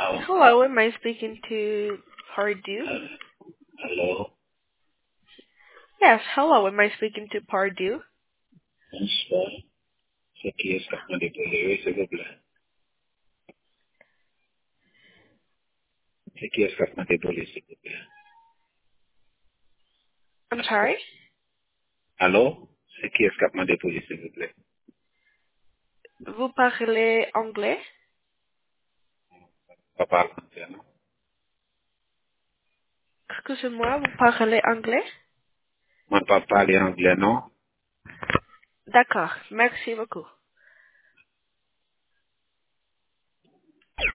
Hello, am I speaking to Pardue? Allô? Yes, hello, am I speaking to Pardue? Bonsoir. C'est qui est-ce qui m'a déposé, s'il vous plaît? C'est qui est-ce qui m'a déposé, s'il vous plaît? I'm sorry? Allô? C'est qui est-ce qui m'a déposé, s'il vous plaît? Vous parlez anglais? Papa français, non? Excusez-moi, vous parlez anglais? Moi, pas parler anglais, non? D'accord, merci beaucoup.